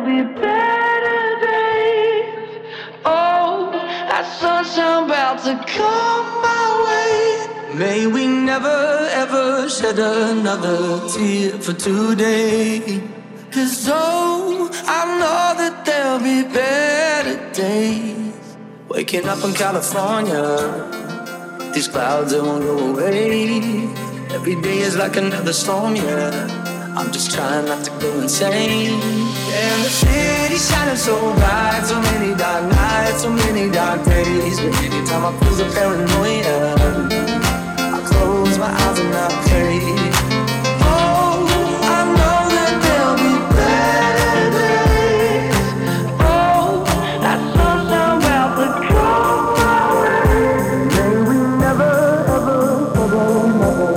be better days. Oh, that sunshine about to come my way. May we never ever shed another tear for today. 'Cause oh, I know that there'll be better days. Waking up in California, these clouds that won't go away. Every day is like another storm, yeah. I'm just trying not to go insane. And the city's shining so bright, so many dark nights, so many dark days. But anytime I feel the paranoia, I close my eyes and I pray. Oh, I know that there'll be better days. Oh, that sun's about to come my way. May we never, ever, ever, never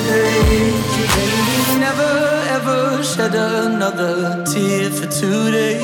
another tear for today.